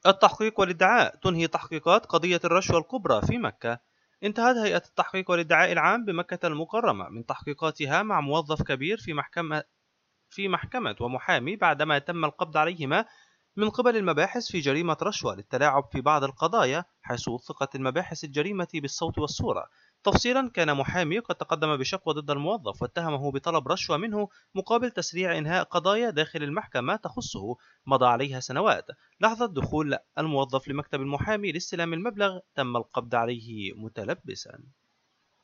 التحقيق والادعاء تنهي تحقيقات قضية الرشوة الكبرى في مكة. انتهت هيئة التحقيق والادعاء العام بمكة المكرمة من تحقيقاتها مع موظف كبير في محكمة ومحامي بعدما تم القبض عليهما من قبل المباحث في جريمة رشوة للتلاعب في بعض القضايا، حيث وثقت المباحث الجريمة بالصوت والصورة. تفصيلا: كان محامي قد تقدم بشكوى ضد الموظف واتهمه بطلب رشوة منه مقابل تسريع إنهاء قضايا داخل المحكمة تخصه مضى عليها سنوات. لحظة دخول الموظف لمكتب المحامي لاستلام المبلغ تم القبض عليه متلبسا.